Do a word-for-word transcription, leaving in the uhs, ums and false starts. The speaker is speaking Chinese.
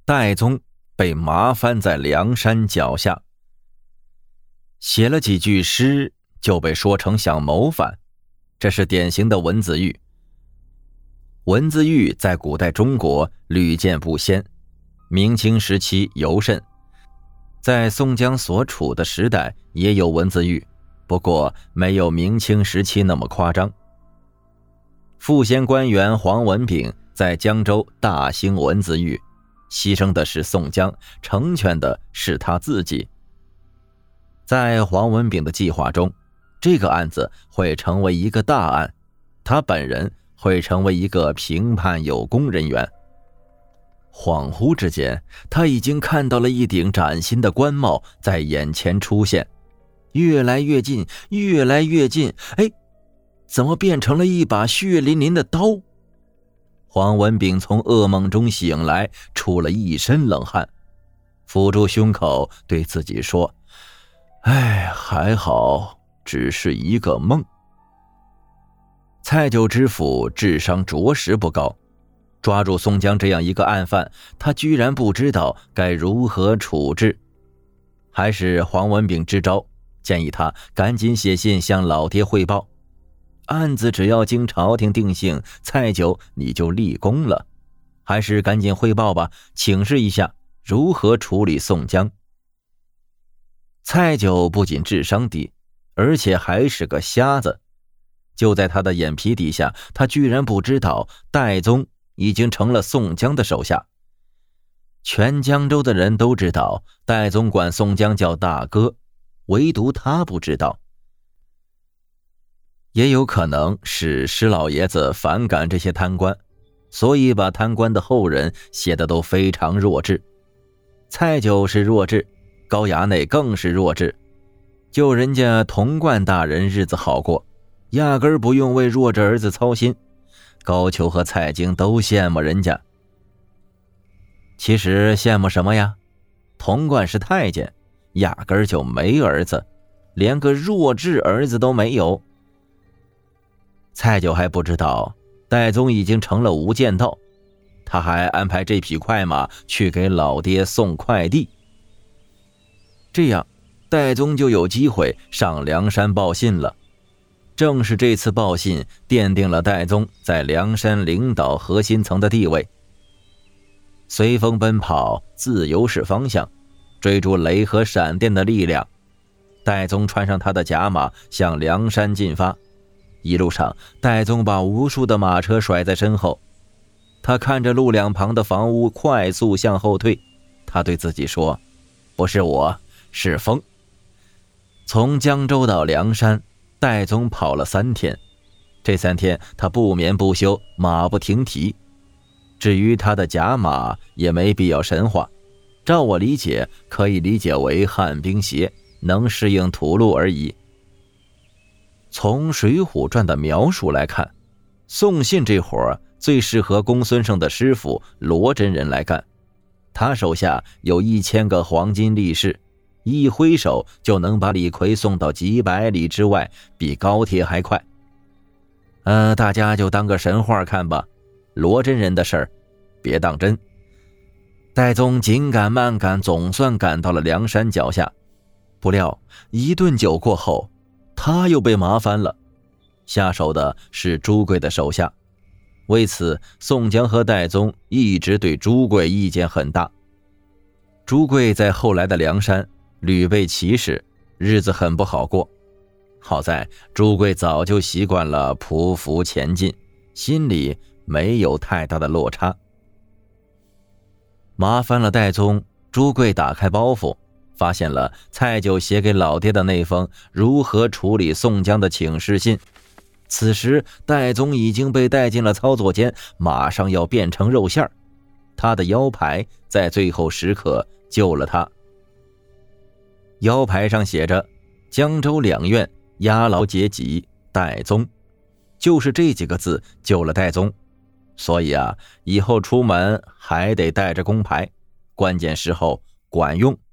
戴宗被麻翻在梁山脚下。写了几句诗就被说成想谋反，这是典型的文字狱。文字狱在古代中国屡见不鲜，明清时期尤甚。在宋江所处的时代也有文字狱，不过没有明清时期那么夸张。副县官员黄文炳在江州大兴文字狱，牺牲的是宋江，成全的是他自己。在黄文炳的计划中，这个案子会成为一个大案，他本人会成为一个评判有功人员。恍惚之间，他已经看到了一顶崭新的官帽在眼前出现，越来越近，越来越近，哎，怎么变成了一把血淋淋的刀？黄文炳从噩梦中醒来，出了一身冷汗，抚住胸口，对自己说：哎，还好，只是一个梦。蔡九知府智商着实不高，抓住宋江这样一个案犯，他居然不知道该如何处置。还是黄文炳支招，建议他赶紧写信向老爹汇报，案子只要经朝廷定性，蔡九你就立功了，还是赶紧汇报吧，请示一下如何处理宋江。蔡九不仅智商低，而且还是个瞎子，就在他的眼皮底下，他居然不知道戴宗已经成了宋江的手下。全江州的人都知道戴宗管宋江叫大哥，唯独他不知道。也有可能是施老爷子反感这些贪官，所以把贪官的后人写得都非常弱智。蔡九是弱智，高衙内更是弱智，就人家童贯大人日子好过，压根儿不用为弱智儿子操心。高俅和蔡京都羡慕人家。其实羡慕什么呀？童贯是太监，压根儿就没儿子，连个弱智儿子都没有。蔡九还不知道戴宗已经成了无间道，他还安排这匹快马去给老爹送快递。这样戴宗就有机会上梁山报信了。正是这次报信奠定了戴宗在梁山领导核心层的地位。随风奔跑，自由是方向，追逐雷和闪电的力量。戴宗穿上他的甲马向梁山进发，一路上戴宗把无数的马车甩在身后，他看着路两旁的房屋快速向后退，他对自己说：不是我，是风。从江州到梁山，戴宗跑了三天，这三天他不眠不休，马不停蹄。至于他的甲马也没必要神话，照我理解可以理解为旱冰鞋，能适应土路而已。从《水浒传》的描述来看，送信这活儿最适合公孙胜的师傅罗真人来干，他手下有一千个黄金力士，一挥手就能把李逵送到几百里之外，比高铁还快。呃，大家就当个神话看吧，罗真人的事儿别当真。戴宗紧赶慢赶，总算赶到了梁山脚下，不料一顿酒过后，他又被麻烦了。下手的是朱贵的手下，为此宋江和戴宗一直对朱贵意见很大。朱贵在后来的梁山屡被歧视，日子很不好过。好在朱贵早就习惯了匍匐前进，心里没有太大的落差。麻烦了戴宗，朱贵打开包袱，发现了蔡九写给老爹的那封如何处理宋江的请示信。此时戴宗已经被带进了操作间，马上要变成肉馅儿。他的腰牌在最后时刻救了他。腰牌上写着江州两院押牢结级戴宗，就是这几个字救了戴宗。所以啊，以后出门还得带着工牌，关键时候管用。